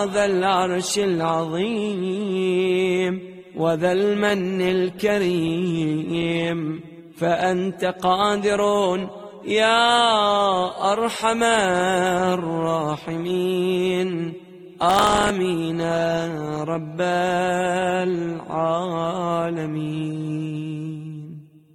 ذا العرش العظيم وذا المن الكريم، فأنت قادر يا أرحم الراحمين. آمين رب العالمين.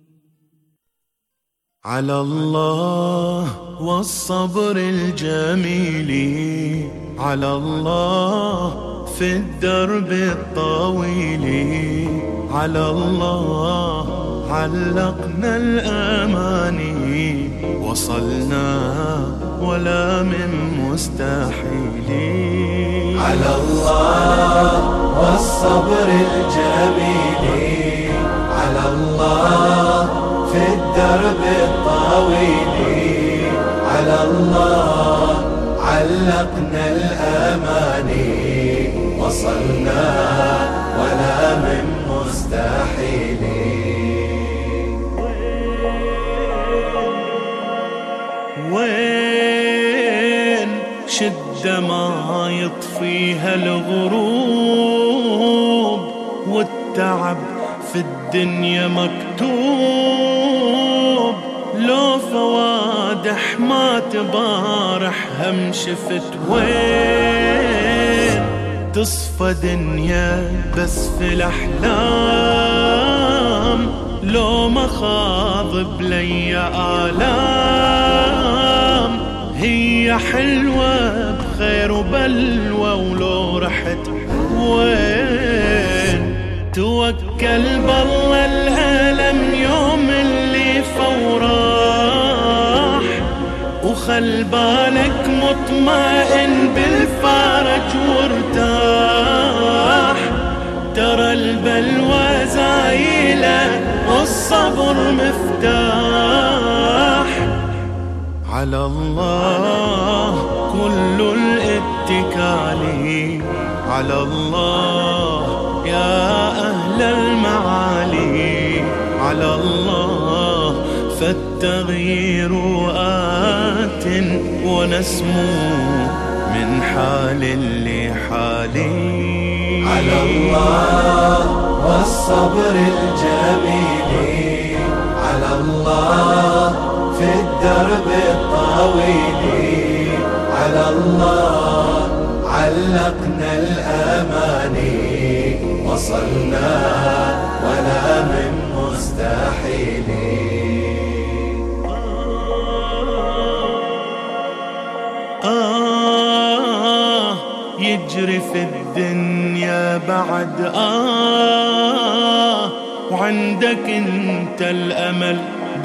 على الله والصبر الجميل، على الله في الدرب الطويل، على الله علقنا الأماني، وصلنا ولا من مستحيل. على الله والصبر الجميل، على الله في الدرب الطويل، على الله علقنا الأماني، وصلنا ولا من مستحيل. وين شدة ما يطفيها الغروب، والتعب في الدنيا مكتوب، لو فوادح ما تبارح هم شفت. وين تصفى دنيا بس في الأحلام، لو مخاض بلي آلام، هي حلوة بخير وبلوى ولو رحت. وين توكل بالله الألم يوم اللي فوراح، وخل بالك مطمئن بالفرج وارتاح، ترى البلوى زايلة والصبر مفتاح. على الله كل الاتكال، على الله يا أهل المعالي، على الله فالتغيير آت ونسمو من حال لحال. على الله والصبر الجميل، على الله في الدرب الطويل، على الله علقنا الأماني، وصلنا ولا من مستحيل. يجري في الدنيا بعد وعندك انت الأمل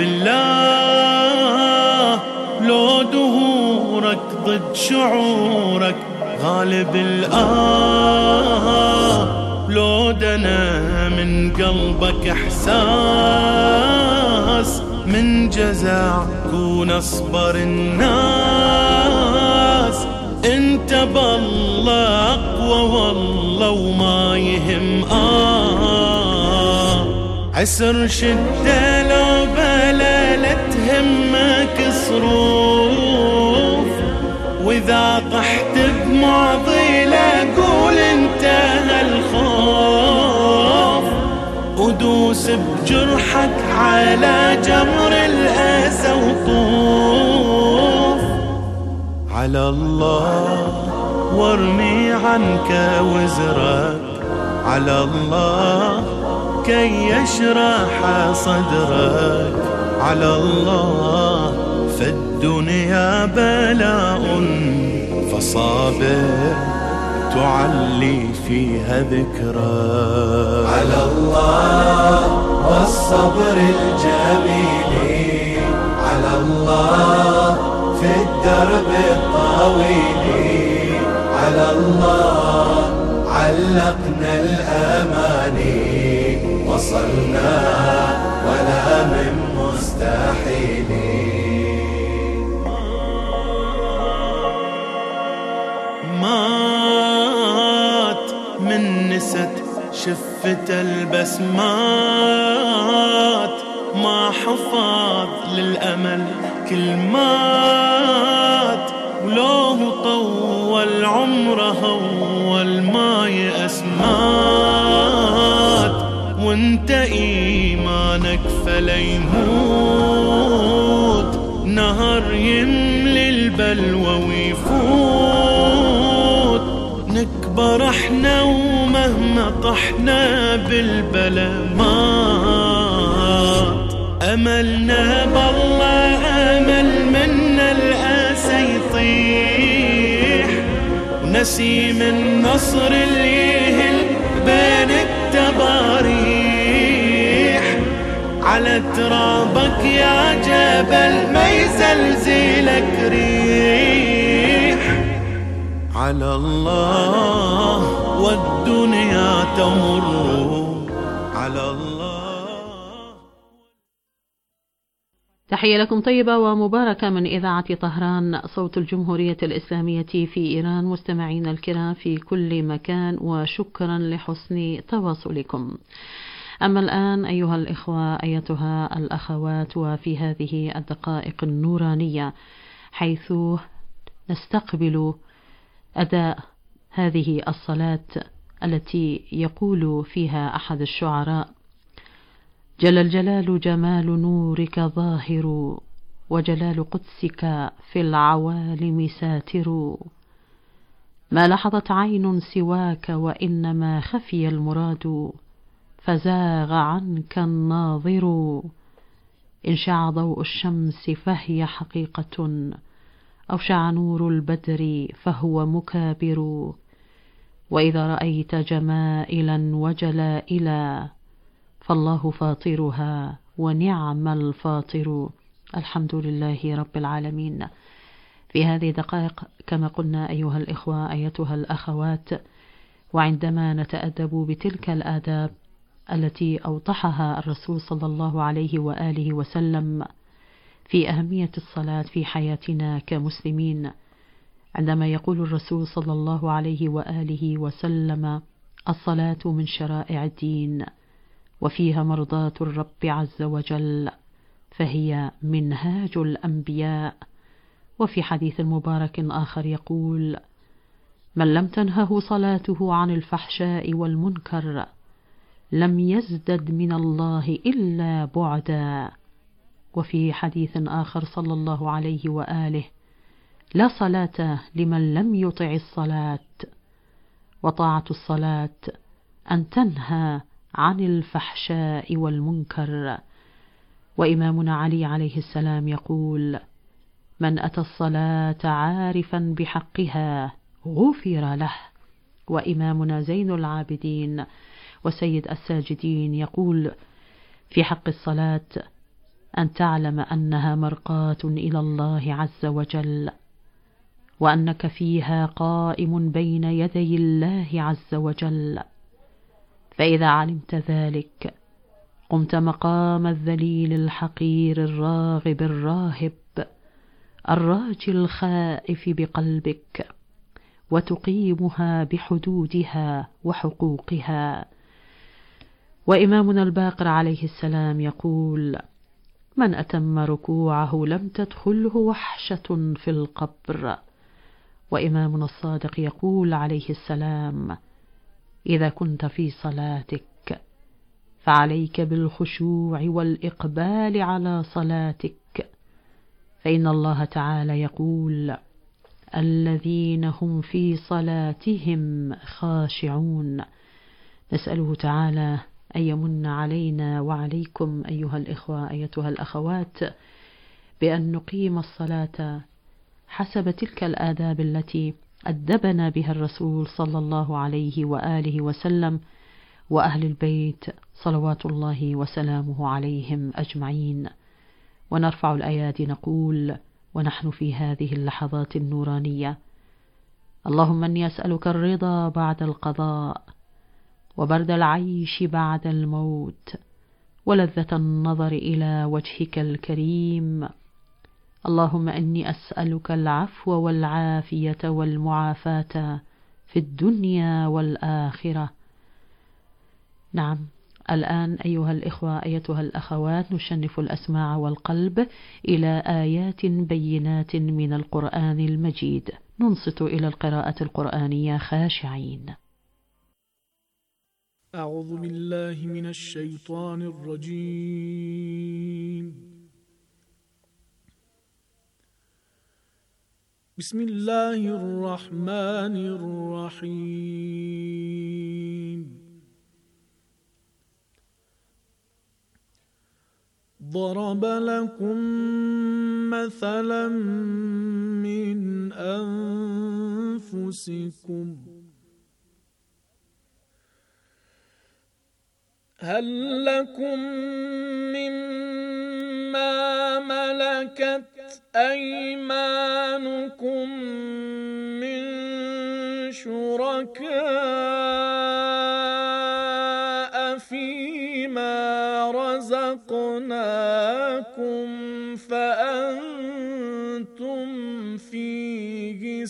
بالله، لو دهورك ضد شعورك غالب لو دنا من قلبك إحساس من جزع كون أصبر الناس. انت بالله أقوى والله وما يهم عسر شدة لو بلا لا تهمك صروف، وإذا طحت بمعضلة قول انتهى الخوف، ودوس بجرحك على جمر الأسى وطوف. على الله وارمي عنك وزرك، على الله كي يشرح صدرك، على الله فالدنيا بلاء فصابر تعلي فيها ذكرك. على الله والصبر الجميل، على الله في الدرب الطويل، على الله علقنا الأماني، وصلنا ولا من مستحيل. مات من نست شفت البسمات، ما حفاظ للأمل كل مات، ولو طول عمره ما يأس مات، وانت إيمانك فليموت، نهر يملي البلوى ويفوت، نكبر احنا ومهما طحنا بالبلا مات، أملنا بالله أمل منا الآسى يطيح، ونسيم النصر اللي يهل بين التباريح، على ترابك يا جبل ما يزلزلك ريح، على الله والدنيا تمر على الله. تحية لكم طيبة ومباركة من إذاعة طهران صوت الجمهورية الإسلامية في إيران، مستمعين الكرام في كل مكان، وشكرا لحسن تواصلكم. أما الآن أيها الإخوة أيتها الأخوات، وفي هذه الدقائق النورانية حيث نستقبل أداء هذه الصلاة التي يقول فيها أحد الشعراء: جل الجلال جمال نورك ظاهر، وجلال قدسك في العوالم ساتر، ما لحظت عين سواك وإنما خفي المراد، فزاغ عنك الناظر، إن شع ضوء الشمس فهي حقيقة، أو شع نور البدر فهو مكابر، وإذا رأيت جمائلا وجلائلا فالله فاطرها ونعم الفاطر. الحمد لله رب العالمين. في هذه دقائق كما قلنا أيها الإخوة أيتها الأخوات، وعندما نتأدب بتلك الآداب التي أوضحها الرسول صلى الله عليه وآله وسلم في أهمية الصلاة في حياتنا كمسلمين، عندما يقول الرسول صلى الله عليه وآله وسلم: الصلاة من شرائع الدين، وفيها مرضاة الرب عز وجل، فهي منهاج الأنبياء. وفي حديث مبارك آخر يقول: من لم تنهه صلاته عن الفحشاء والمنكر لم يزدد من الله إلا بعدا. وفي حديث آخر صلى الله عليه وآله: لا صلاة لمن لم يطع الصلاة، وطاعة الصلاة أن تنهى عن الفحشاء والمنكر. وإمامنا علي عليه السلام يقول: من أتى الصلاة عارفا بحقها غفر له. وإمامنا زين العابدين وسيد الساجدين يقول في حق الصلاة: أن تعلم أنها مرقاة إلى الله عز وجل، وأنك فيها قائم بين يدي الله عز وجل، فإذا علمت ذلك قمت مقام الذليل الحقير الراغب الراهب الراجي الخائف بقلبك، وتقيمها بحدودها وحقوقها. وإمامنا الباقر عليه السلام يقول: من أتم ركوعه لم تدخله وحشة في القبر. وإمامنا الصادق يقول عليه السلام: إذا كنت في صلاتك فعليك بالخشوع والإقبال على صلاتك، فإن الله تعالى يقول: الذين هم في صلاتهم خاشعون. نسأله تعالى أن يمن علينا وعليكم أيها الإخوة أيتها الأخوات بأن نقيم الصلاة حسب تلك الآداب التي أدبنا بها الرسول صلى الله عليه وآله وسلم وأهل البيت صلوات الله وسلامه عليهم أجمعين. ونرفع الأيادي نقول ونحن في هذه اللحظات النورانية: اللهم إني أسألك الرضا بعد القضاء، وبرد العيش بعد الموت، ولذة النظر إلى وجهك الكريم. اللهم إني أسألك العفو والعافية والمعافاة في الدنيا والآخرة. نعم، الآن أيها الإخوة أيتها الأخوات نشنف الأسماع والقلب إلى آيات بينات من القرآن المجيد، ننصت إلى القراءة القرآنية خاشعين. أعوذ بالله من الشيطان الرجيم. بسم الله الرحمن الرحيم. ضرب لكم مثلا من أنفسكم هل لكم مما ملكت أيمانكم من شركاء فيما رزقناكم فأنتم فيه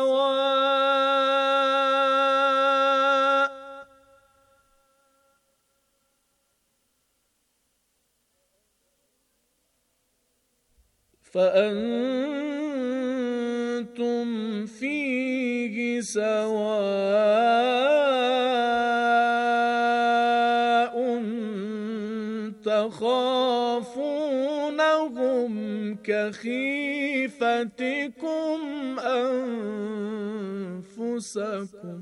سواء تخافونهم كخيفتكم أنفسكم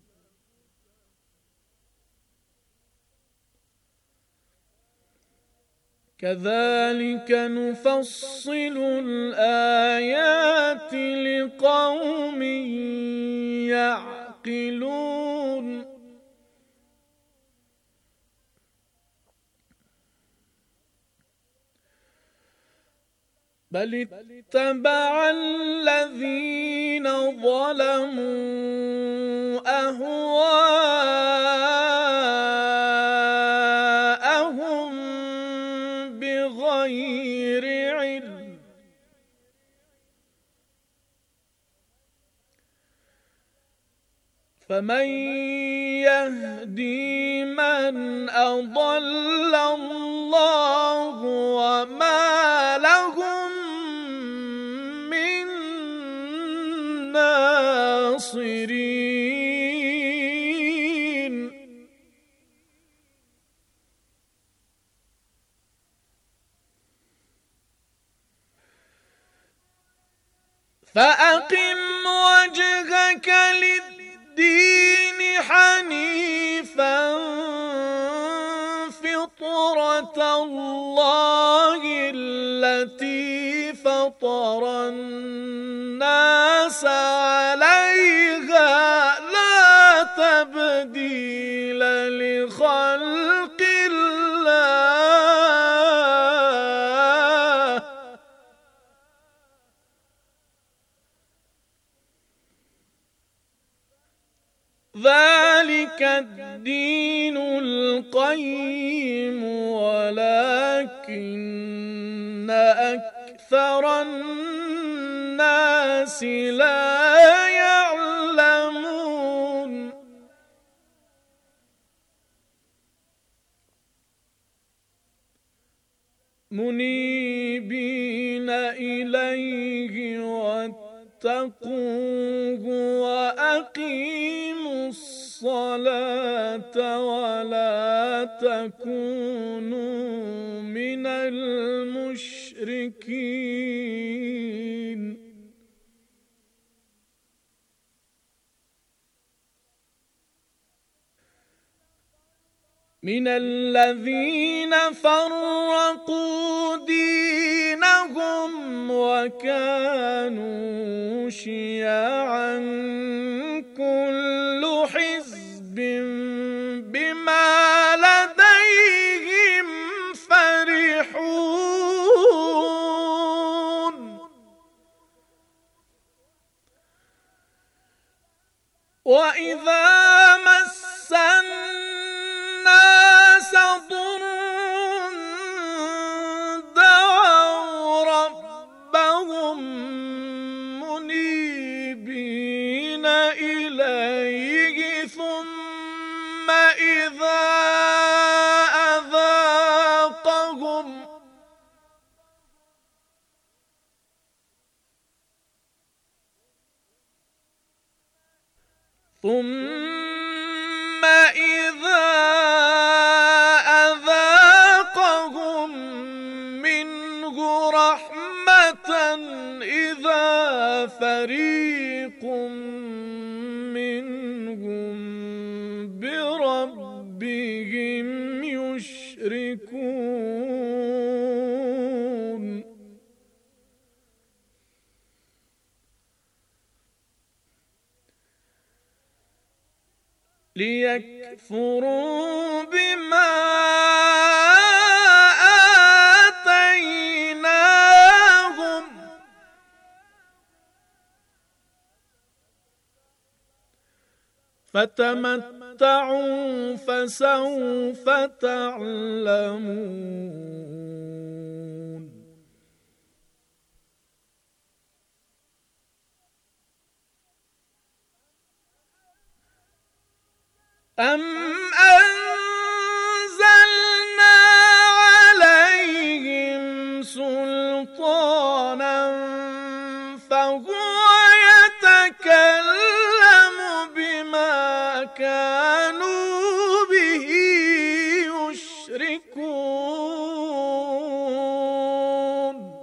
كذلك نفصل الآيات لقوم يعقلون بل اتبع الذين ظلموا أهواءهم بغير علم فمن يهدي من أضل الله وما لهم من ناصرين فأقم وجهك للدين حنيفا فطرة الله التي فطر الناس عليها لا تبديل لخلق الله ذلك الدين القيم ولكن أكثر الناس لا يعلمون منيبين إليه واتقوه وأقيموا الصلاة ولا تكونوا من المشركين من الذين فرقوا دينهم وكانوا شيعا كل حزب بما لديهم فرحون وإذا مس الناس ضر دعوا ربهم منيبين إليه ثم إذا أذاقهم ثم إذا فريق منهم بربهم يشركون ليكفروا بما آتيناهم فتمتعوا فسوف تعلمون أم أنزلنا عليهم سلطانا فهو يتكلم بما كانوا به يشركون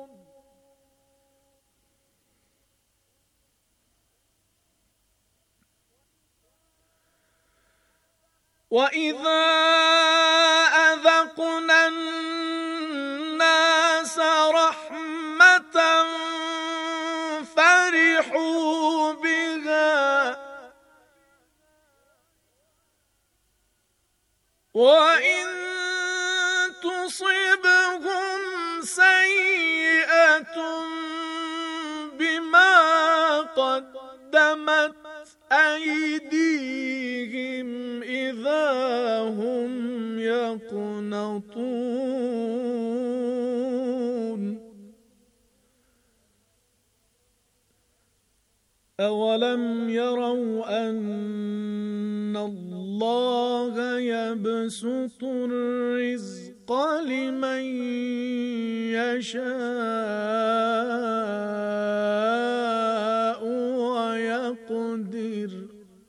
وَإِذَا أَذَقْنَا النَّاسَ رَحْمَةً فَرِحُوا بِهَا وَإِن تُصِبْهُمْ سَيِّئَةٌ بِمَا قَدَّمَتْ أيديهم إذا هم يقنطون أولم يروا أن الله يبسط الرزق لمن يشاء ويقدر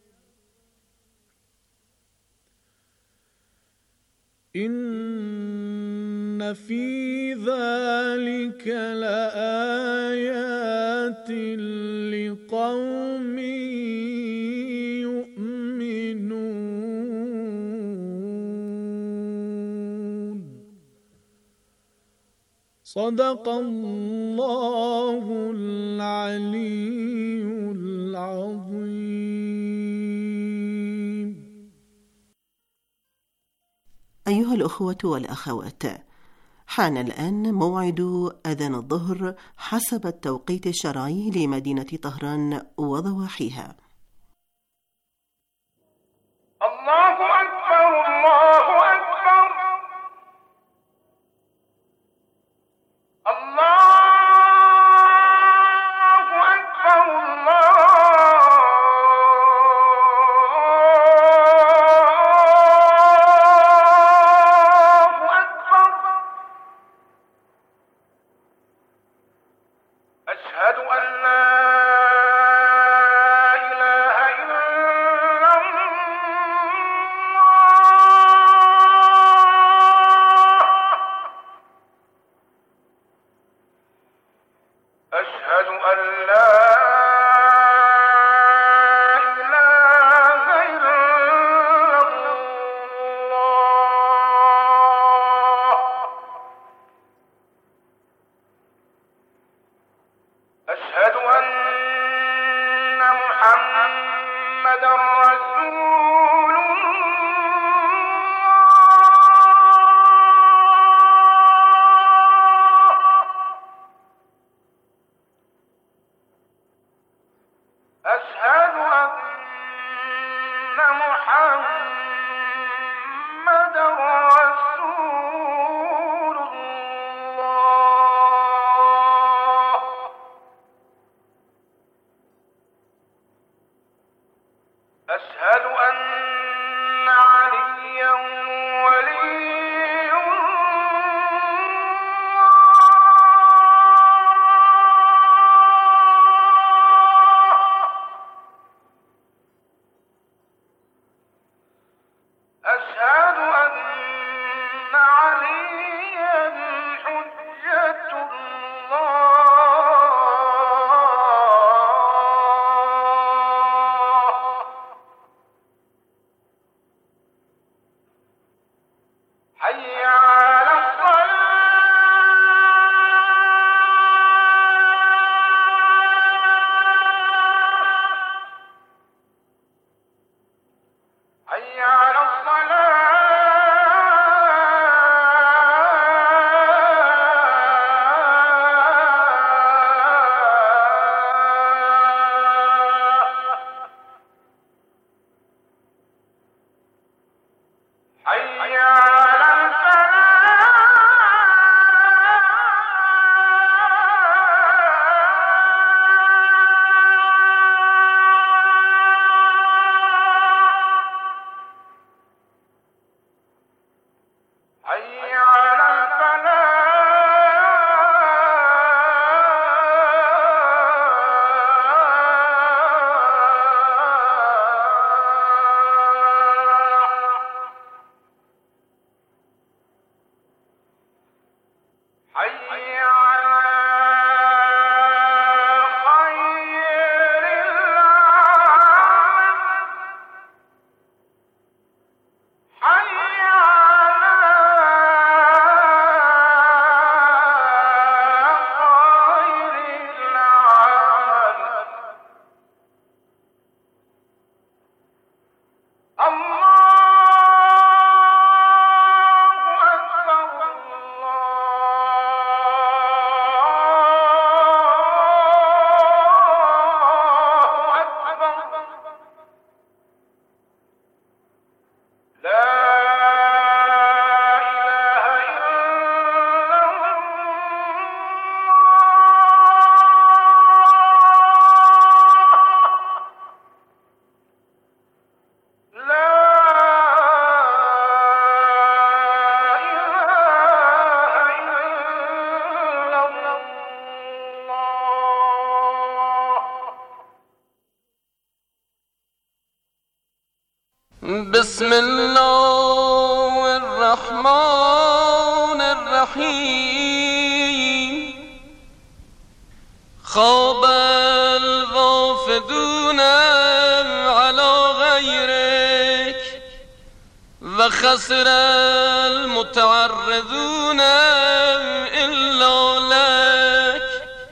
إن في ذلك لآيات لقوم يؤمنون صدق الله العلي العظيم. أيها الأخوة والأخوات، حان الآن موعد أذان الظهر حسب التوقيت الشرعي لمدينة طهران وضواحيها. الله أكبر الله أكبر الله أكبر الله أكبر أشهد أن لا إله إلا أشهد أن لا إله إلا الله أشهد أن محمدا رسول أشهد أن محمدا رسول الله أشهد أن عليا ولي أشهد أن عليا حجة الله بسم الله الرحمن الرحيم. خاب الغافدون على غيرك وخسر المتعرضون إلا لك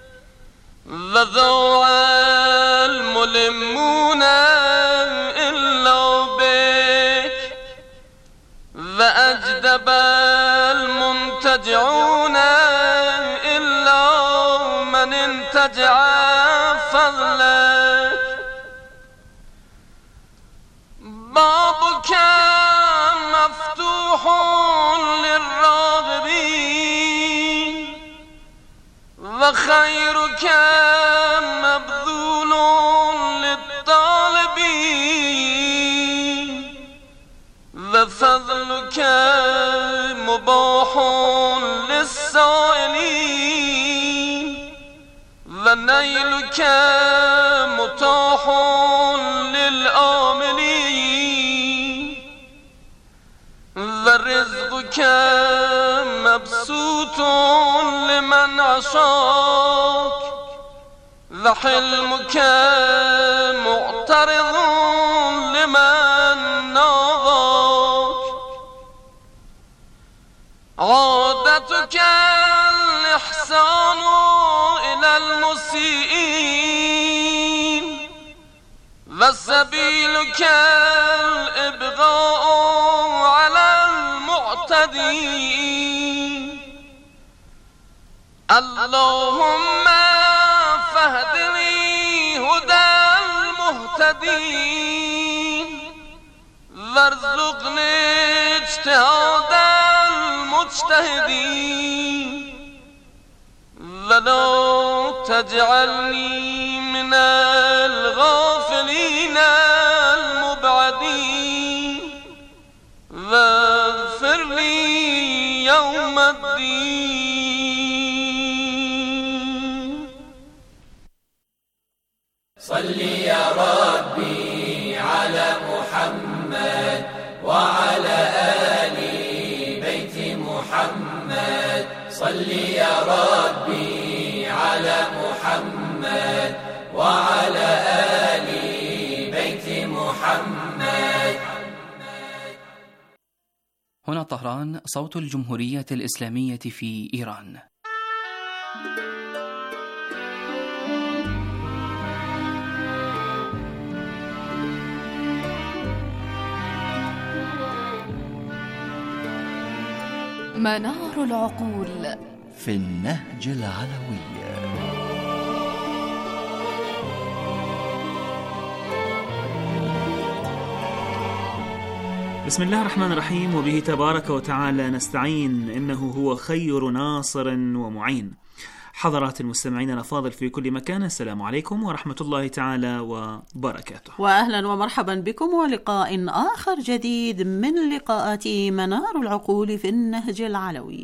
وضاع الملمون إلا بك وأجدب المنتجعون إلا من انتجع فضلك. بابك مفتوح للراغبين وخيرك مبذول للطالبين وفضلك مباح للسائلين ونيلك متاح للآملين ورزقك مبسوط لمن عصاك وحلمك معترض لمن ناظاك. عادتك الإحسان إلى المسيئين وسبيلك الإبغاء على المعتدين. اللهم فاهدني هدى المهتدين وارزقني اجتهاد المجتهدين ولا تجعلني من الغافلين المبعدين واغفر لي يوم الدين. صل يا ربي على محمد وعلى آل بيت محمد. صل يا ربي على محمد وعلى آل بيت محمد. هنا طهران، صوت الجمهورية الإسلامية في إيران. منار العقول في النهج العلوي. بسم الله الرحمن الرحيم، وبه تبارك وتعالى نستعين، إنه هو خير ناصر ومعين. حضرات المستمعين الأفاضل في كل مكان، السلام عليكم ورحمة الله تعالى وبركاته، وأهلا ومرحبا بكم ولقاء آخر جديد من لقاءات منار العقول في النهج العلوي.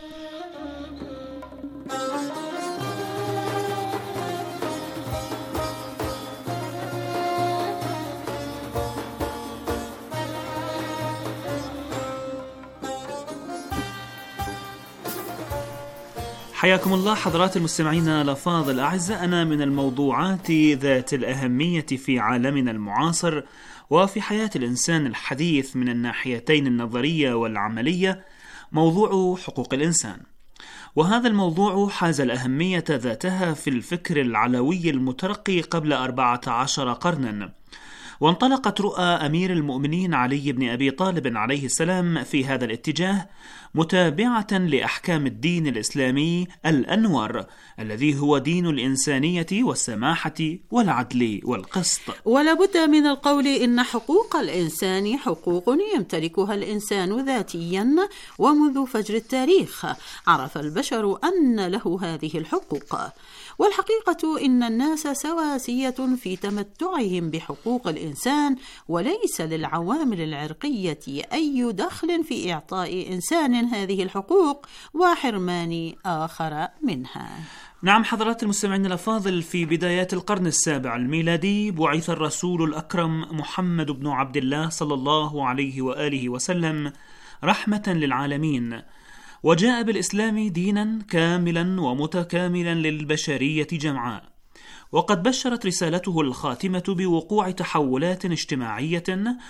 حياكم الله حضرات المستمعين الأفاضل الأعزاء. أنا من الموضوعات ذات الأهمية في عالمنا المعاصر وفي حياة الإنسان الحديث من الناحيتين النظرية والعملية موضوع حقوق الإنسان، وهذا الموضوع حاز الأهمية ذاتها في الفكر العلوي المترقي قبل 14 قرنا، وانطلقت رؤى أمير المؤمنين علي بن أبي طالب عليه السلام في هذا الاتجاه، متابعة لأحكام الدين الإسلامي الأنور الذي هو دين الإنسانية والسماحة والعدل والقسط. ولا بد من القول إن حقوق الإنسان حقوق يمتلكها الإنسان ذاتيا، ومنذ فجر التاريخ عرف البشر أن له هذه الحقوق. والحقيقة إن الناس سواسية في تمتعهم بحقوق الإنسان الإنسان، وليس للعوامل العرقية أي دخل في إعطاء إنسان هذه الحقوق وحرمان آخر منها. نعم حضرات المستمعين الأفاضل، في بدايات القرن السابع الميلادي بعث الرسول الأكرم محمد بن عبد الله صلى الله عليه وآله وسلم رحمة للعالمين، وجاء بالإسلام دينا كاملا ومتكاملا للبشرية جمعاء. وقد بشرت رسالته الخاتمة بوقوع تحولات اجتماعية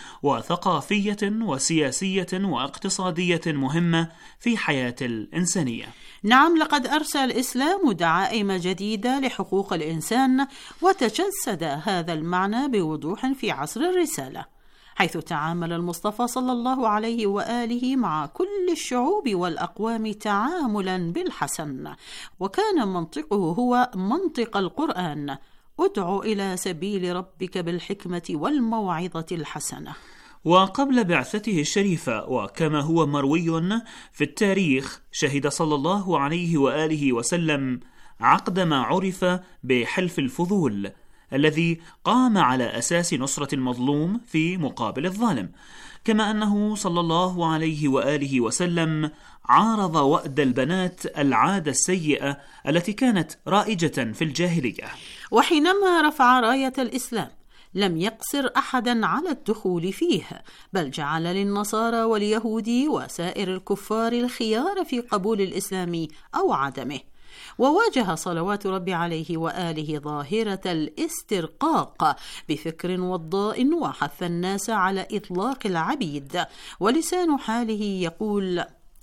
وثقافية وسياسية واقتصادية مهمة في حياة الإنسانية. نعم، لقد أرسل الإسلام دعائم جديدة لحقوق الإنسان، وتجسد هذا المعنى بوضوح في عصر الرسالة، حيث تعامل المصطفى صلى الله عليه وآله مع كل الشعوب والأقوام تعاملا بالحسن، وكان منطقه هو منطق القرآن: ادع إلى سبيل ربك بالحكمة والموعظة الحسنة. وقبل بعثته الشريفة، وكما هو مروي في التاريخ، شهد صلى الله عليه وآله وسلم عقد ما عرف بحلف الفضول، الذي قام على أساس نصرة المظلوم في مقابل الظالم، كما أنه صلى الله عليه وآله وسلم عارض وأد البنات، العادة السيئة التي كانت رائجة في الجاهلية. وحينما رفع راية الإسلام لم يقصر أحدا على الدخول فيه، بل جعل للنصارى واليهود وسائر الكفار الخيار في قبول الإسلام أو عدمه. وواجه صلوات ربي عليه وآله ظاهرة الاسترقاق بفكر وضاء، وحث الناس على إطلاق العبيد، ولسان حاله يقول: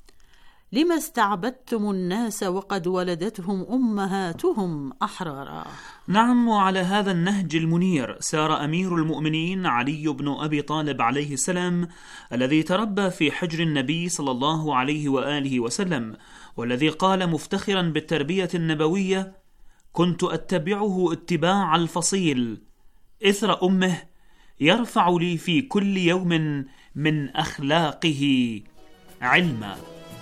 لما استعبدتم الناس وقد ولدتهم أمهاتهم أحرارا. نعم، وعلى هذا النهج المنير سار أمير المؤمنين علي بن أبي طالب عليه السلام، الذي تربى في حجر النبي صلى الله عليه وآله وسلم، والذي قال مفتخرا بالتربية النبوية: كنت أتبعه اتباع الفصيل إثر أمه، يرفع لي في كل يوم من أخلاقه علما.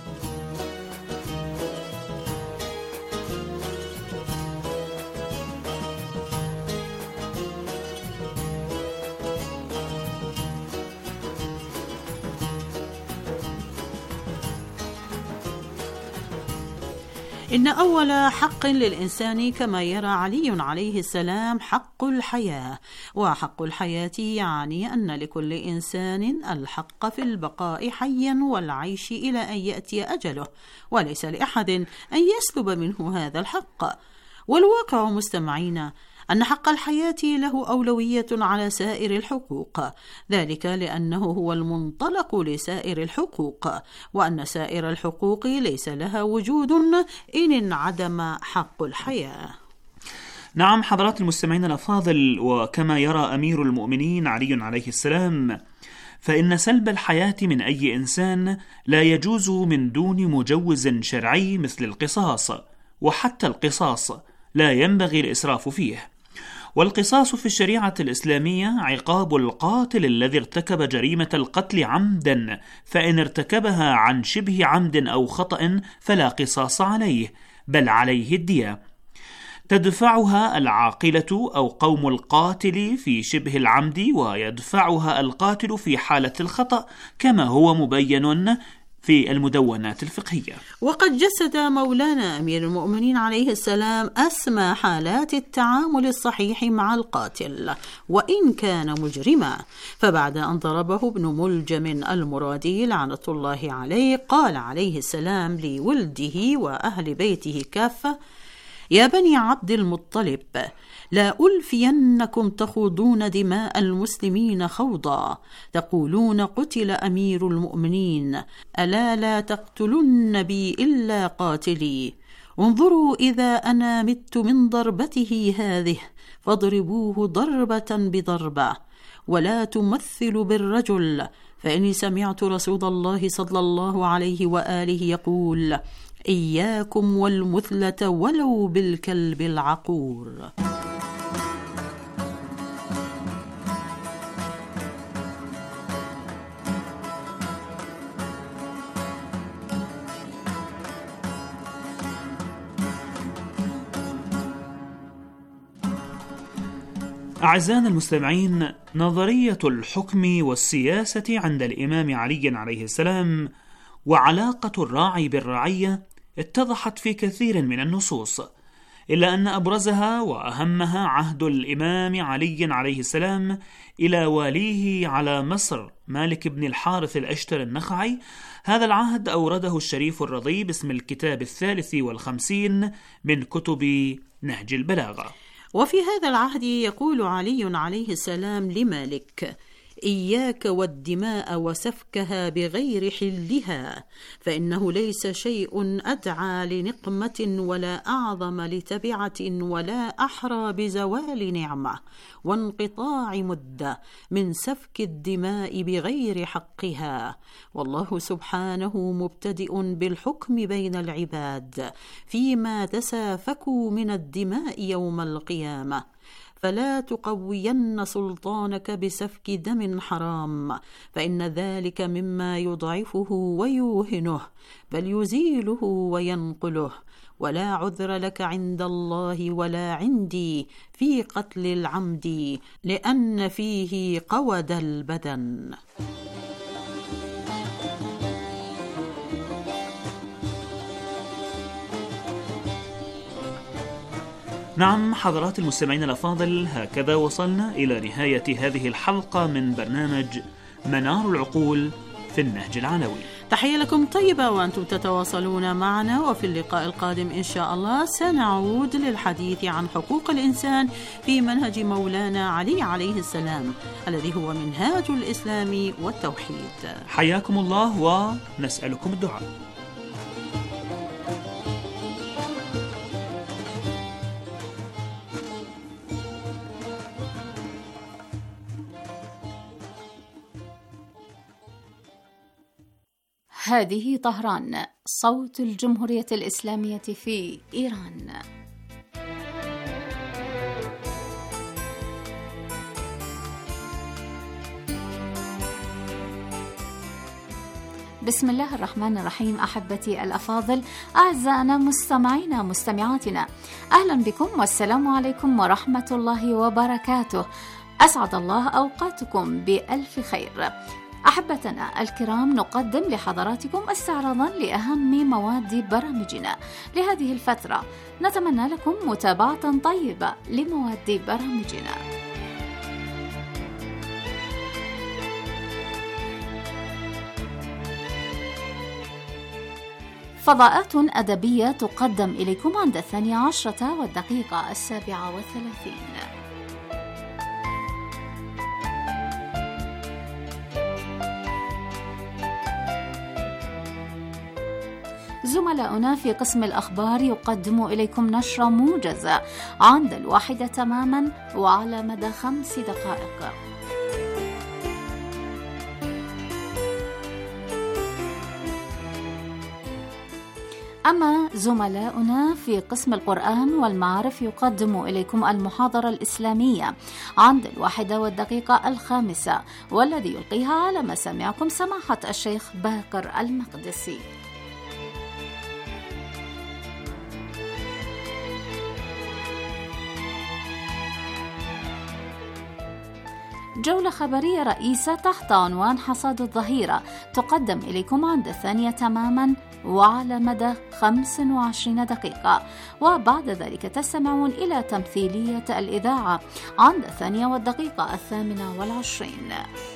إن أول حق للإنسان كما يرى علي عليه السلام حق الحياة، وحق الحياة يعني أن لكل إنسان الحق في البقاء حيا والعيش إلى أن يأتي أجله، وليس لأحد أن يسلب منه هذا الحق. والواقع مستمعين أن حق الحياة له أولوية على سائر الحقوق، ذلك لأنه هو المنطلق لسائر الحقوق، وأن سائر الحقوق ليس لها وجود إن انعدم حق الحياة. نعم حضرات المستمعين الأفاضل، وكما يرى أمير المؤمنين علي عليه السلام، فإن سلب الحياة من أي إنسان لا يجوز من دون مجوز شرعي مثل القصاص، وحتى القصاص لا ينبغي الإسراف فيه. والقصاص في الشريعة الإسلامية عقاب القاتل الذي ارتكب جريمة القتل عمدا، فإن ارتكبها عن شبه عمد أو خطأ فلا قصاص عليه، بل عليه الدية تدفعها العاقلة أو قوم القاتل في شبه العمد، ويدفعها القاتل في حالة الخطأ، كما هو مبين في المدونات الفقهية. وقد جسد مولانا أمير المؤمنين عليه السلام أسمى حالات التعامل الصحيح مع القاتل وإن كان مجرما، فبعد أن ضربه ابن ملجم المرادي لعنة الله عليه، قال عليه السلام لولده وأهل بيته كافة: يا بني عبد المطلب، لا ألفينكم تخوضون دماء المسلمين خوضا، تقولون قتل أمير المؤمنين، ألا لا تقتلن بي إلا قاتلي، انظروا إذا أنا مت من ضربته هذه فاضربوه ضربة بضربة، ولا تمثلوا بالرجل، فإني سمعت رسول الله صلى الله عليه وآله يقول: إياكم والمثلة ولو بالكلب العقور. أعزائنا المستمعين، نظرية الحكم والسياسة عند الإمام علي عليه السلام وعلاقة الراعي بالرعية اتضحت في كثير من النصوص، إلا أن أبرزها وأهمها عهد الإمام علي عليه السلام إلى واليه على مصر مالك بن الحارث الأشتر النخعي. هذا العهد أورده الشريف الرضي باسم الكتاب 53 من كتب نهج البلاغة. وفي هذا العهد يقول علي عليه السلام لمالك: إياك والدماء وسفكها بغير حلها، فإنه ليس شيء أدعى لنقمة ولا أعظم لتبعة ولا أحرى بزوال نعمة وانقطاع مدة من سفك الدماء بغير حقها. والله سبحانه مبتدئ بالحكم بين العباد فيما تسافكوا من الدماء يوم القيامة، فلا تقوين سلطانك بسفك دم حرام، فإن ذلك مما يضعفه ويوهنه، بل يزيله وينقله. ولا عذر لك عند الله ولا عندي في قتل العمد، لأن فيه قود البدن. نعم حضرات المستمعين الأفاضل، هكذا وصلنا إلى نهاية هذه الحلقة من برنامج منار العقول في النهج العلوي. تحية لكم طيبة وأنتم تتواصلون معنا، وفي اللقاء القادم إن شاء الله سنعود للحديث عن حقوق الإنسان في منهج مولانا علي عليه السلام الذي هو منهاج الإسلام والتوحيد. حياكم الله ونسألكم الدعاء. هذه طهران، صوت الجمهورية الإسلامية في إيران. بسم الله الرحمن الرحيم. أحبتي الأفاضل، أعزائنا مستمعينا مستمعاتنا، أهلا بكم والسلام عليكم ورحمة الله وبركاته. أسعد الله أوقاتكم بألف خير. أحبتنا الكرام، نقدم لحضراتكم استعراضا لأهم مواد برامجنا لهذه الفترة. نتمنى لكم متابعة طيبة لمواد برامجنا. فضاءات أدبية تقدم إليكم عند 12:07. زملاؤنا في قسم الأخبار يقدموا إليكم نشرة موجزة عند 1 تماما وعلى مدى 5 دقائق. أما زملاؤنا في قسم القرآن والمعارف يقدموا إليكم المحاضرة الإسلامية عند 1:05، والذي يلقيها على مسامعكم سماحة الشيخ باكر المقدسي. جولة خبرية رئيسة تحت عنوان حصاد الظهيرة تقدم إليكم عند 2 تماما وعلى مدى 25 دقيقة، وبعد ذلك تستمعون إلى تمثيلية الإذاعة عند 2:28.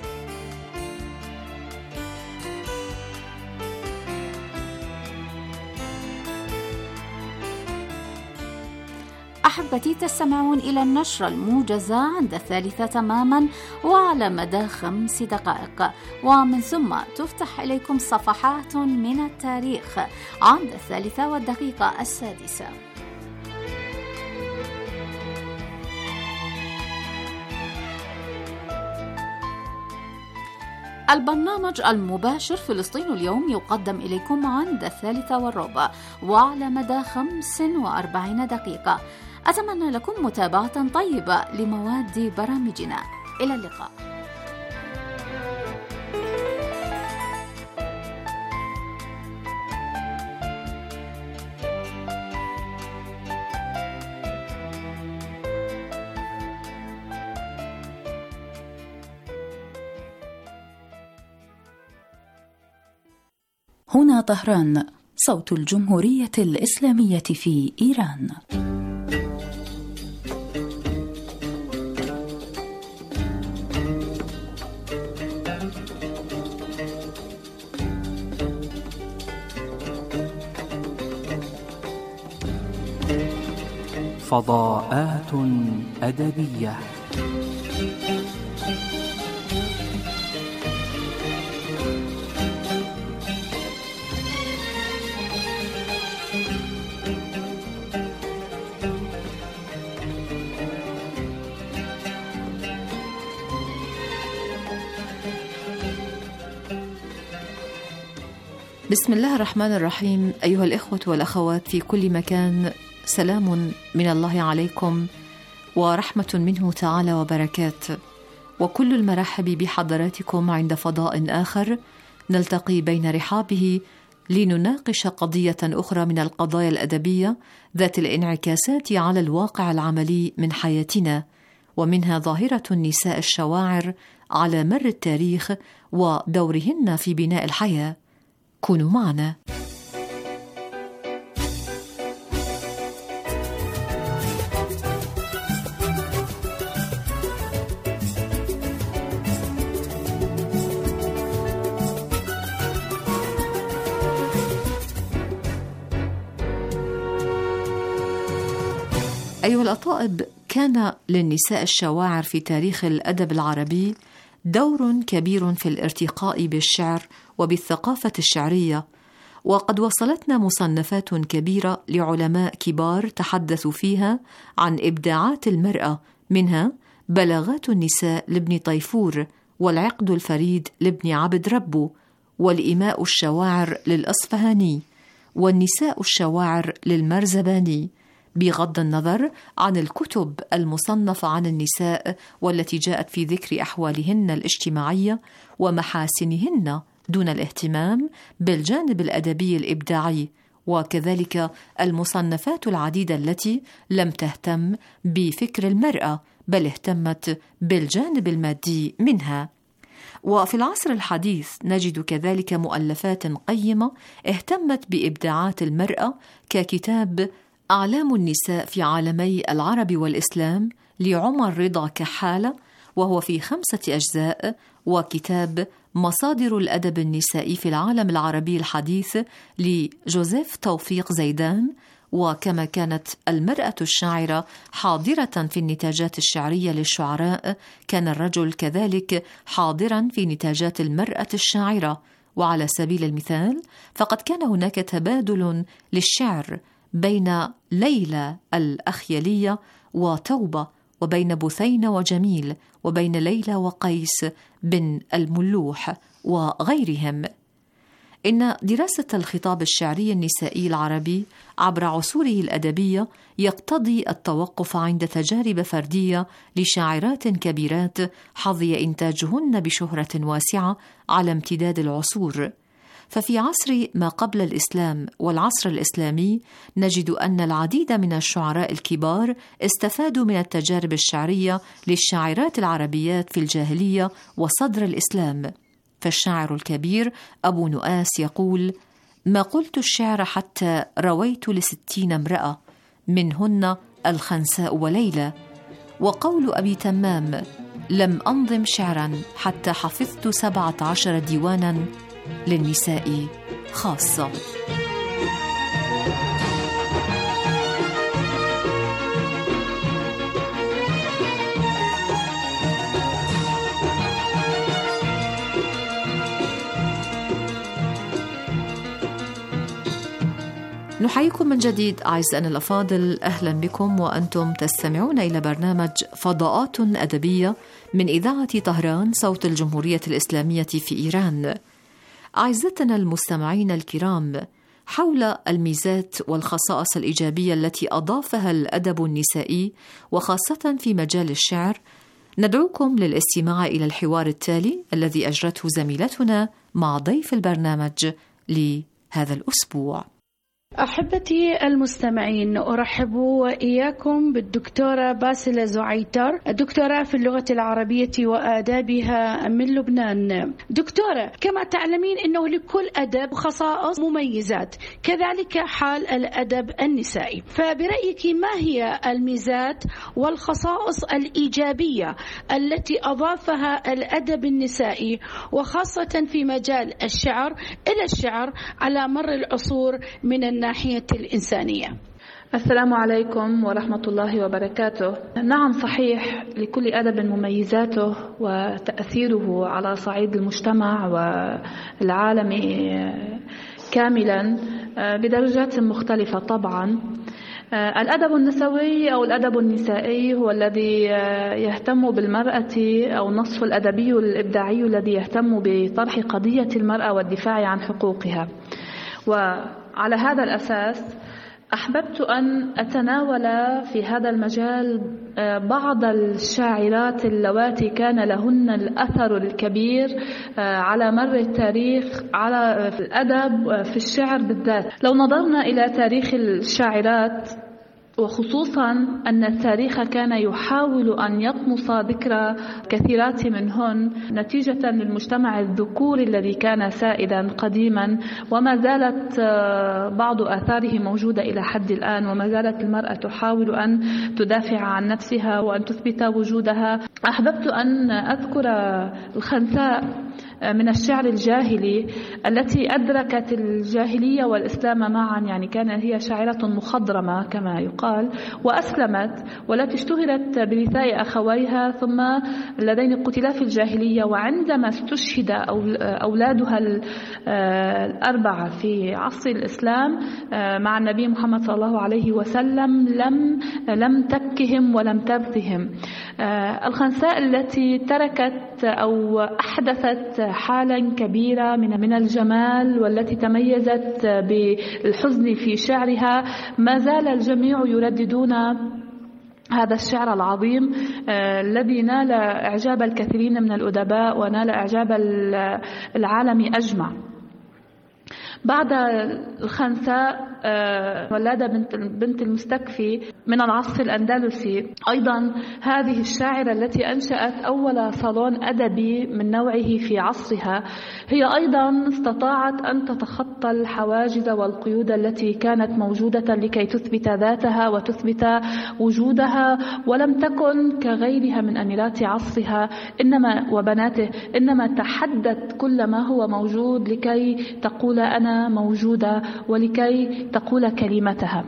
أحبتي، تستمعون إلى النشرة الموجزة عند 3 تماما وعلى مدى 5 دقائق، ومن ثم تفتح إليكم صفحات من التاريخ عند 3:06. البرنامج المباشر فلسطين اليوم يقدم إليكم عند 3:15 وعلى مدى 45 دقيقة. أتمنى لكم متابعة طيبة لمواد برامجنا. إلى اللقاء. هنا طهران، صوت الجمهورية الإسلامية في إيران. فضاءات أدبية. بسم الله الرحمن الرحيم. أيها الإخوة والأخوات في كل مكان، سلام من الله عليكم ورحمة منه تعالى وبركاته، وكل المرحب بحضراتكم عند فضاء آخر نلتقي بين رحابه لنناقش قضية أخرى من القضايا الأدبية ذات الانعكاسات على الواقع العملي من حياتنا، ومنها ظاهرة النساء الشواعر على مر التاريخ ودورهن في بناء الحياة. كونوا معنا. أيها الأطائب، كان للنساء الشواعر في تاريخ الأدب العربي دور كبير في الارتقاء بالشعر وبالثقافة الشعرية، وقد وصلتنا مصنفات كبيرة لعلماء كبار تحدثوا فيها عن إبداعات المرأة، منها بلاغات النساء لابن طيفور، والعقد الفريد لابن عبد ربه، والإماء الشواعر للأصفهاني، والنساء الشواعر للمرزباني، بغض النظر عن الكتب المصنفة عن النساء والتي جاءت في ذكر أحوالهن الاجتماعية ومحاسنهن دون الاهتمام بالجانب الأدبي الإبداعي، وكذلك المصنفات العديدة التي لم تهتم بفكر المرأة بل اهتمت بالجانب المادي منها. وفي العصر الحديث نجد كذلك مؤلفات قيمة اهتمت بإبداعات المرأة، ككتاب أعلام النساء في عالمي العرب والإسلام لعمر رضا كحالة، وهو في 5 أجزاء، وكتاب مصادر الأدب النسائي في العالم العربي الحديث لجوزيف توفيق زيدان. وكما كانت المرأة الشاعرة حاضرة في النتاجات الشعرية للشعراء، كان الرجل كذلك حاضرا في نتاجات المرأة الشاعرة. وعلى سبيل المثال فقد كان هناك تبادل للشعر بين ليلى الأخيلية وتوبة، وبين بثينة وجميل، وبين ليلى وقيس بن الملوح وغيرهم. إن دراسة الخطاب الشعري النسائي العربي عبر عصوره الأدبية يقتضي التوقف عند تجارب فردية لشاعرات كبيرات حظي إنتاجهن بشهرة واسعة على امتداد العصور. ففي عصر ما قبل الإسلام والعصر الإسلامي نجد أن العديد من الشعراء الكبار استفادوا من التجارب الشعرية للشاعرات العربيات في الجاهلية وصدر الإسلام. فالشاعر الكبير أبو نؤاس يقول: ما قلت الشعر حتى رويت ل60 امرأة، منهن الخنساء وليلى. وقول أبي تمام: لم أنظم شعرا حتى حفظت 17 ديوانا للنساء خاصة. نحييكم من جديد أعزائنا الأفاضل، أهلا بكم وأنتم تستمعون إلى برنامج فضاءات أدبية من إذاعة طهران، صوت الجمهورية الإسلامية في إيران. أعزتنا المستمعين الكرام، حول الميزات والخصائص الإيجابية التي أضافها الأدب النسائي وخاصة في مجال الشعر، ندعوكم للاستماع إلى الحوار التالي الذي أجرته زميلتنا مع ضيف البرنامج لهذا الأسبوع. أحبتي المستمعين، أرحب وإياكم بالدكتورة باسلة زعيتر، الدكتورة في اللغة العربية وآدابها من لبنان. دكتورة، كما تعلمين أنه لكل أدب خصائص مميزات، كذلك حال الأدب النسائي، فبرأيك ما هي الميزات والخصائص الإيجابية التي أضافها الأدب النسائي وخاصة في مجال الشعر إلى الشعر على مر العصور من الناحية الإنسانية؟ السلام عليكم ورحمة الله وبركاته. نعم صحيح، لكل أدب مميزاته وتأثيره على صعيد المجتمع والعالم كاملا بدرجات مختلفة. طبعا الأدب النسوي أو الأدب النسائي هو الذي يهتم بالمرأة، أو النصف الأدبي الإبداعي الذي يهتم بطرح قضية المرأة والدفاع عن حقوقها. وعلى هذا الأساس أحببت أن أتناول في هذا المجال بعض الشاعرات اللواتي كان لهن الأثر الكبير على مر التاريخ على الأدب في الشعر بالذات. لو نظرنا إلى تاريخ الشاعرات، وخصوصا أن التاريخ كان يحاول أن يطمس ذكرى كثيرات منهن نتيجة للمجتمع الذكوري الذي كان سائدا قديما، وما زالت بعض آثاره موجودة إلى حد الآن، وما زالت المرأة تحاول أن تدافع عن نفسها وأن تثبت وجودها. أحببت أن أذكر الخنساء من الشعر الجاهلي التي أدركت الجاهلية والإسلام معا، يعني كان هي شاعرة مخضرمة كما يقال، وأسلمت، والتي اشتهرت برثاء أخويها ثم اللذين قتلا في الجاهلية. وعندما استشهد أولادها الأربعة في عصر الإسلام مع النبي محمد صلى الله عليه وسلم لم تبكهم ولم تبثهم. الخنساء التي تركت أو أحدثت حالا كبيرة من الجمال، والتي تميزت بالحزن في شعرها، ما زال الجميع يرددون هذا الشعر العظيم الذي نال إعجاب الكثيرين من الأدباء ونال إعجاب العالم أجمع. بعد الخنساء ولادة بنت المستكفي من العصر الأندلسي، أيضا هذه الشاعرة التي أنشأت أول صالون أدبي من نوعه في عصرها، هي أيضا استطاعت أن تتخطى الحواجز والقيود التي كانت موجودة لكي تثبت ذاتها وتثبت وجودها، ولم تكن كغيرها من أميرات عصرها وبناته، إنما تحدت كل ما هو موجود لكي تقول أنا موجودة ولكي تقول كلمتها.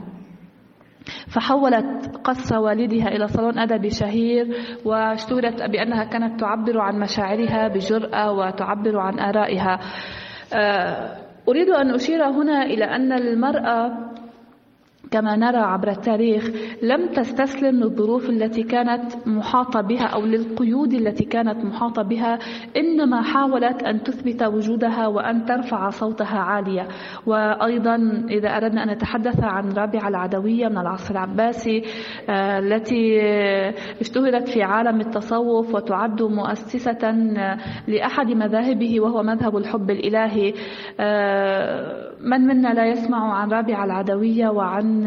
فحولت قص والدها إلى صالون أدبي شهير، واشتهرت بأنها كانت تعبر عن مشاعرها بجرأة وتعبر عن آرائها. أريد أن أشير هنا إلى أن المرأة كما نرى عبر التاريخ لم تستسلم للظروف التي كانت محاطة بها أو للقيود التي كانت محاطة بها، إنما حاولت أن تثبت وجودها وأن ترفع صوتها عالية. وأيضا إذا أردنا أن نتحدث عن رابعة العدوية من العصر العباسي التي اشتهرت في عالم التصوف وتعد مؤسسة لأحد مذاهبه وهو مذهب الحب الإلهي، من منا لا يسمع عن رابعة العدوية وعن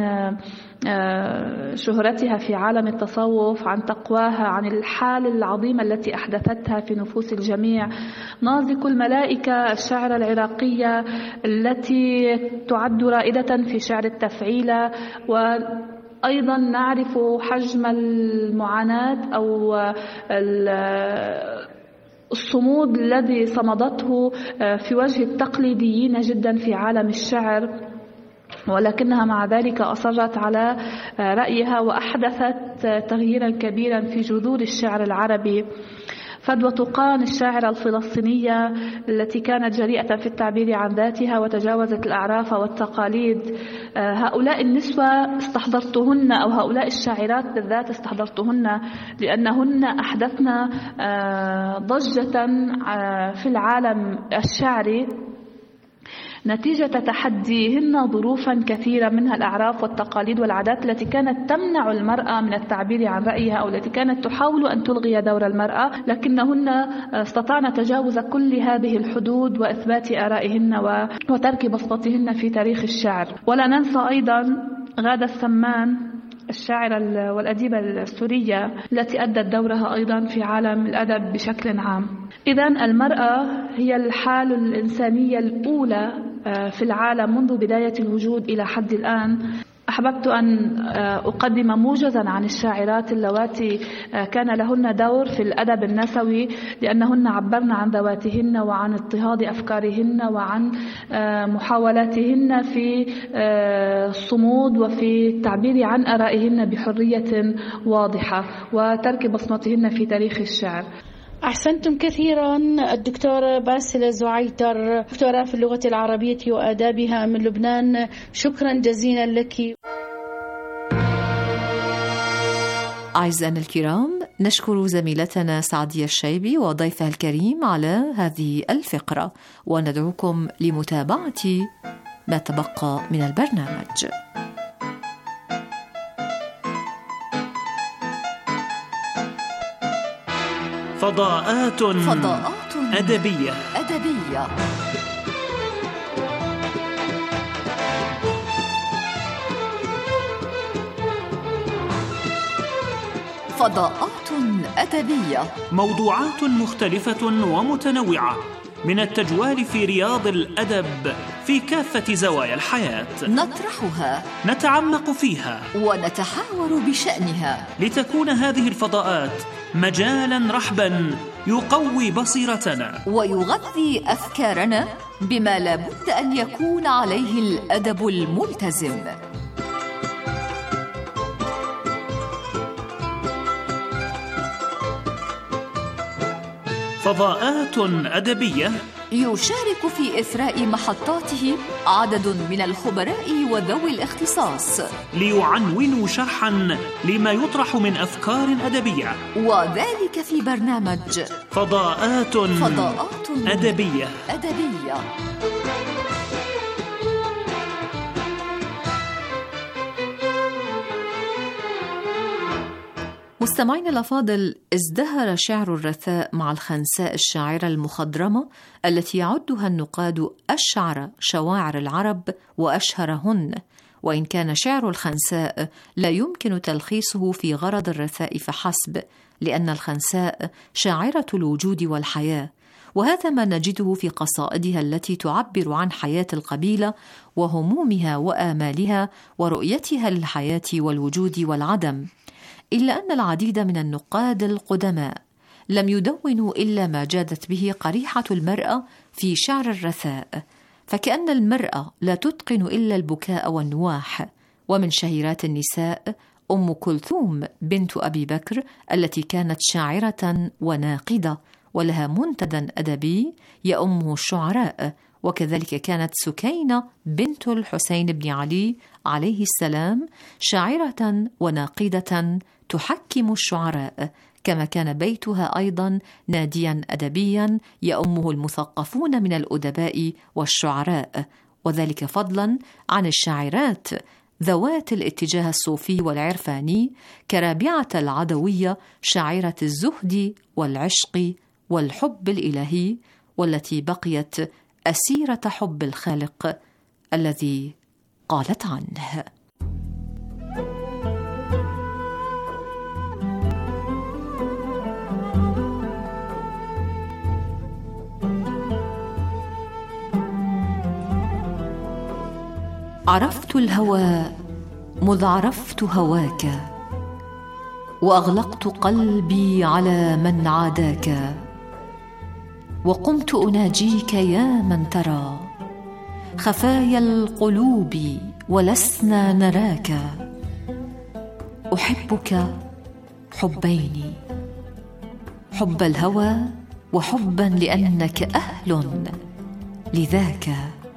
شهرتها في عالم التصوف، عن تقواها، عن الحالة العظيمة التي أحدثتها في نفوس الجميع. نازك الملائكة الشاعرة العراقية التي تعد رائدة في شعر التفعيلة، وأيضا نعرف حجم المعاناة أو الصمود الذي صمدته في وجه التقليديين جدا في عالم الشعر، ولكنها مع ذلك أصرت على رأيها وأحدثت تغييرا كبيرا في جذور الشعر العربي. فدوى طقان الشاعرة الفلسطينية التي كانت جريئة في التعبير عن ذاتها وتجاوزت الأعراف والتقاليد، هؤلاء النسوة استحضرتهن، أو هؤلاء الشاعرات بالذات استحضرتهن لأنهن أحدثن ضجة في العالم الشعري نتيجة تحديهن ظروفا كثيرة، منها الأعراف والتقاليد والعادات التي كانت تمنع المرأة من التعبير عن رأيها، أو التي كانت تحاول أن تلغي دور المرأة، لكنهن استطعن تجاوز كل هذه الحدود وإثبات آرائهن وترك بصمتهن في تاريخ الشعر. ولا ننسى أيضا غادة السمان الشاعرة والأديبة السورية التي أدت دورها أيضا في عالم الأدب بشكل عام. إذن المرأة هي الحال الإنسانية الأولى في العالم منذ بداية الوجود إلى حد الآن. أحببت أن أقدم موجزا عن الشاعرات اللواتي كان لهن دور في الأدب النسوي، لأنهن عبرن عن ذواتهن وعن اضطهاد أفكارهن وعن محاولاتهن في الصمود وفي التعبير عن آرائهن بحرية واضحة وترك بصمتهن في تاريخ الشعر. أحسنتم كثيرا الدكتورة باسلة زعيتر، دكتورة في اللغة العربية وآدابها من لبنان، شكرا جزيلا لك. أعزائنا الكرام، نشكر زميلتنا سعدية الشيبي وضيفها الكريم على هذه الفقرة، وندعوكم لمتابعة ما تبقى من البرنامج. فضاءات أدبية. فضاءات أدبية، موضوعات مختلفة ومتنوعة من التجوال في رياض الأدب في كافة زوايا الحياة، نطرحها، نتعمق فيها، ونتحاور بشأنها، لتكون هذه الفضاءات مجالا رحبا يقوي بصيرتنا ويغذي أفكارنا بما لابد أن يكون عليه الأدب الملتزم. فضاءات أدبية يشارك في إثراء محطاته عدد من الخبراء وذوي الاختصاص ليعنونوا شرحا لما يطرح من أفكار أدبية، وذلك في برنامج فضاءات أدبية. مستمعينا الأفاضل، ازدهر شعر الرثاء مع الخنساء الشاعرة المخضرمة التي يعدها النقاد أشعر شواعر العرب وأشهرهن، وإن كان شعر الخنساء لا يمكن تلخيصه في غرض الرثاء فحسب، لأن الخنساء شاعرة الوجود والحياة، وهذا ما نجده في قصائدها التي تعبر عن حياة القبيلة وهمومها وآمالها ورؤيتها للحياة والوجود والعدم. إلا أن العديد من النقاد القدماء لم يدونوا إلا ما جادت به قريحة المرأة في شعر الرثاء، فكأن المرأة لا تتقن إلا البكاء والنواح. ومن شهيرات النساء أم كلثوم بنت أبي بكر التي كانت شاعرة وناقدة ولها منتدى أدبي يأمه الشعراء، وكذلك كانت سكينة بنت الحسين بن علي عليه السلام شاعرة وناقدة تحكم الشعراء، كما كان بيتها أيضا ناديا أدبيا يأمه المثقفون من الأدباء والشعراء، وذلك فضلا عن الشاعرات ذوات الاتجاه الصوفي والعرفاني كرابعة العدوية شاعرة الزهد والعشق والحب الإلهي، والتي بقيت أسيرة حب الخالق الذي قالت عنه: عرفت الهوى مذ عرفت هواك، وأغلقت قلبي على من عاداك، وقمت أناجيك يا من ترى خفايا القلوب ولسنا نراك. أحبك حبين، حب الهوى وحبا لأنك أهل لذاك،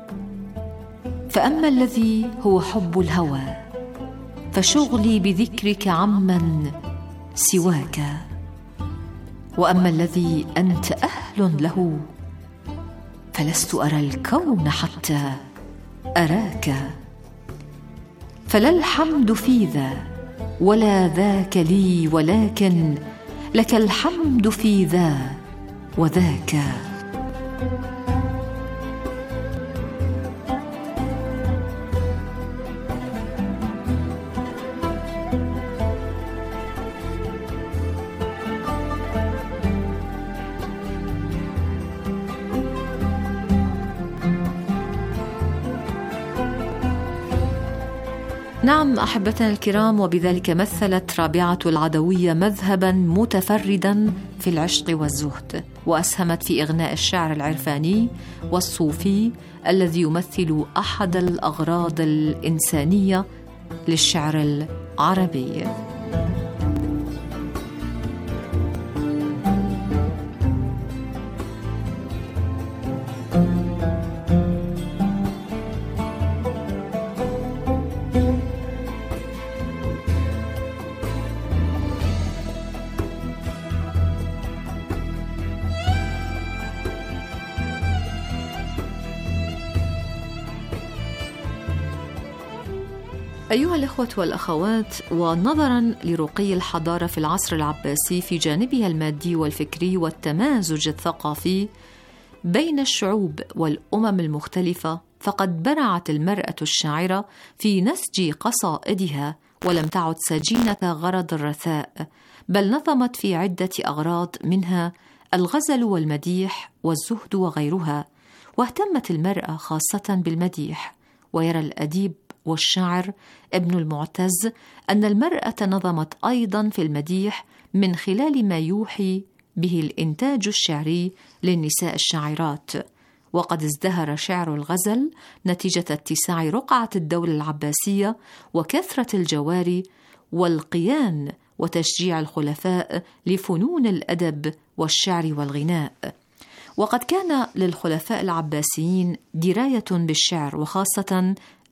فأما الذي هو حب الهوى فشغلي بذكرك عمن سواك، وأما الذي أنت أهل له فلست أرى الكون حتى أراك، فلا الحمد في ذا ولا ذاك لي، ولكن لك الحمد في ذا وذاك. نعم أحبتنا الكرام، وبذلك مثلت رابعة العدوية مذهبا متفردا في العشق والزهد، وأسهمت في إغناء الشعر العرفاني والصوفي الذي يمثل أحد الأغراض الإنسانية للشعر العربي. أيها الأخوة والأخوات، ونظرا لرقي الحضارة في العصر العباسي في جانبها المادي والفكري والتمازج الثقافي بين الشعوب والأمم المختلفة، فقد برعت المرأة الشاعرة في نسج قصائدها، ولم تعد سجينة غرض الرثاء، بل نظمت في عدة أغراض منها الغزل والمديح والزهد وغيرها. واهتمت المرأة خاصة بالمديح، ويرى الأديب والشاعر ابن المعتز أن المرأة نظمت أيضا في المديح من خلال ما يوحي به الإنتاج الشعري للنساء الشاعرات. وقد ازدهر شعر الغزل نتيجة اتساع رقعة الدولة العباسية وكثرة الجواري والقيان وتشجيع الخلفاء لفنون الأدب والشعر والغناء. وقد كان للخلفاء العباسيين دراية بالشعر، وخاصة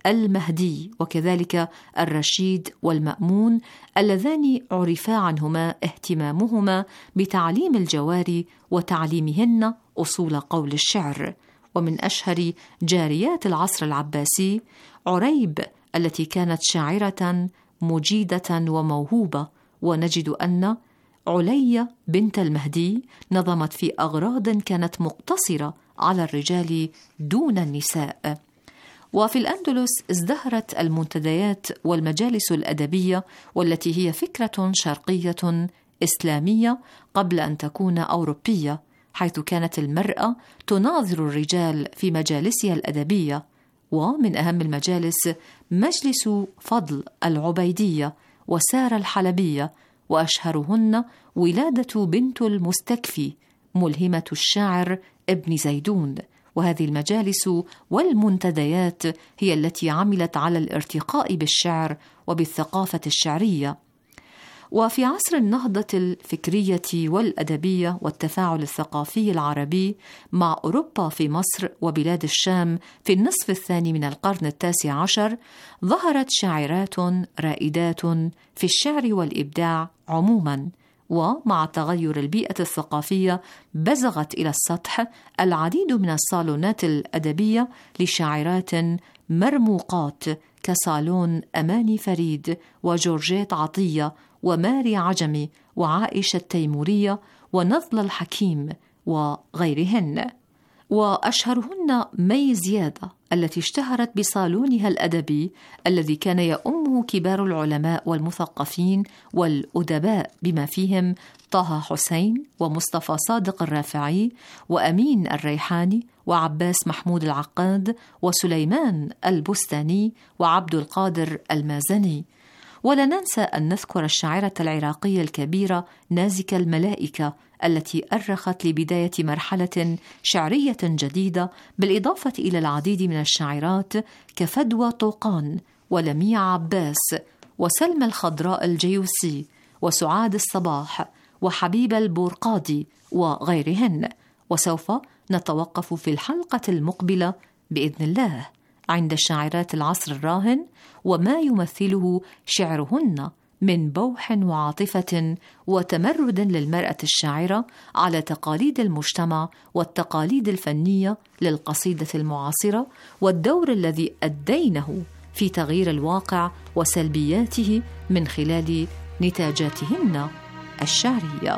المهدي وكذلك الرشيد والمأمون، اللذان عرفا عنهما اهتمامهما بتعليم الجواري وتعليمهن أصول قول الشعر. ومن أشهر جاريات العصر العباسي عريب التي كانت شاعرة مجيدة وموهوبة. ونجد أن علي بنت المهدي نظمت في أغراض كانت مقتصرة على الرجال دون النساء. وفي الأندلس ازدهرت المنتديات والمجالس الأدبية، والتي هي فكرة شرقية إسلامية قبل أن تكون أوروبية، حيث كانت المرأة تناظر الرجال في مجالسها الأدبية. ومن أهم المجالس مجلس فضل العبيدية وسارة الحلبية، وأشهرهن ولادة بنت المستكفي ملهمة الشاعر ابن زيدون. وهذه المجالس والمنتديات هي التي عملت على الارتقاء بالشعر وبالثقافة الشعرية. وفي عصر النهضة الفكرية والأدبية والتفاعل الثقافي العربي مع أوروبا في مصر وبلاد الشام في النصف الثاني من القرن 19، ظهرت شاعرات رائدات في الشعر والإبداع عموماً. ومع تغير البيئة الثقافية بزغت إلى السطح العديد من الصالونات الأدبية لشاعرات مرموقات كصالون أماني فريد وجورجيت عطية وماري عجمي وعائشة التيمورية ونضل الحكيم وغيرهن. وأشهرهن مي زيادة التي اشتهرت بصالونها الأدبي الذي كان يؤمه كبار العلماء والمثقفين والأدباء، بما فيهم طه حسين ومصطفى صادق الرافعي وأمين الريحاني وعباس محمود العقاد وسليمان البستاني وعبد القادر المازني. ولا ننسى أن نذكر الشاعرة العراقية الكبيرة نازكة الملائكة التي أرخت لبداية مرحلة شعرية جديدة، بالإضافة إلى العديد من الشاعرات كفدوى طوقان ولميع عباس وسلمى الخضراء الجيوسي وسعاد الصباح وحبيبة البورقادي وغيرهن. وسوف نتوقف في الحلقة المقبلة بإذن الله عند شاعرات العصر الراهن وما يمثله شعرهن من بوح وعاطفة وتمرد للمرأة الشاعرة على تقاليد المجتمع والتقاليد الفنية للقصيدة المعاصرة، والدور الذي أدينه في تغيير الواقع وسلبياته من خلال نتاجاتهن الشعرية.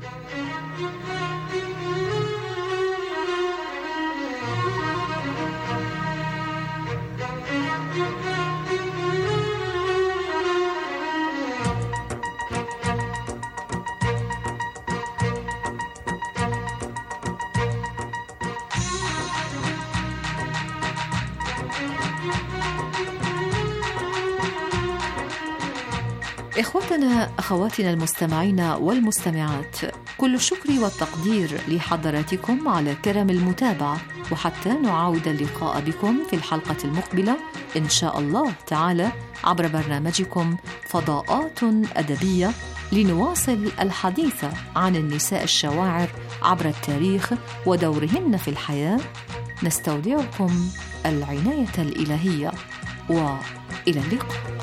إخوتنا أخواتنا المستمعين والمستمعات، كل الشكر والتقدير لحضراتكم على كرم المتابعة، وحتى نعاود اللقاء بكم في الحلقة المقبلة إن شاء الله تعالى عبر برنامجكم فضاءات أدبية، لنواصل الحديث عن النساء الشواعر عبر التاريخ ودورهن في الحياة. نستودعكم العناية الإلهية، وإلى اللقاء.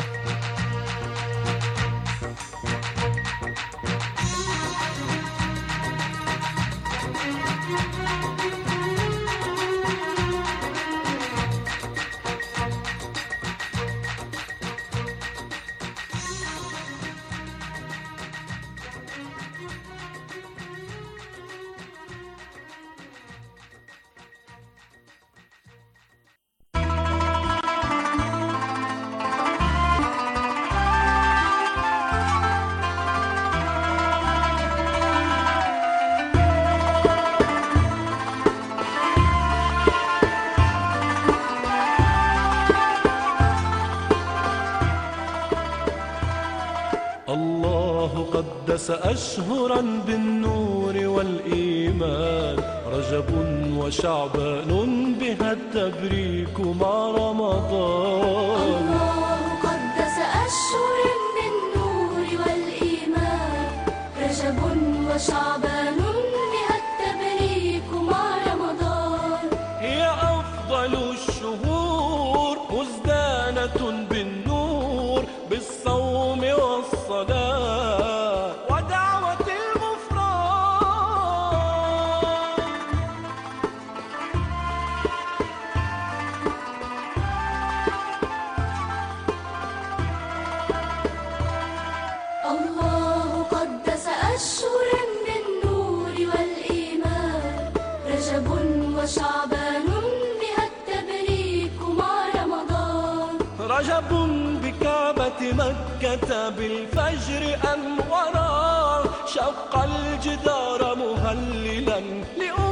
قدس أشهرا بالنور والإيمان، رجب وشعبان بها التبريك مع رمضان. الله قدس أشهرا بالنور والإيمان، رجب وشعبان بها التبريك مع رمضان. هي أفضل الشهور مزدانة بالنور، بالصوم والصلاة ودعوة الغفران. الله قدس أشهرا بالنور والإيمان، رجب وشعبان بها التبريك مع رمضان. رجب بكعبة مكة بالفجر أنورا، شق الجدار مهللا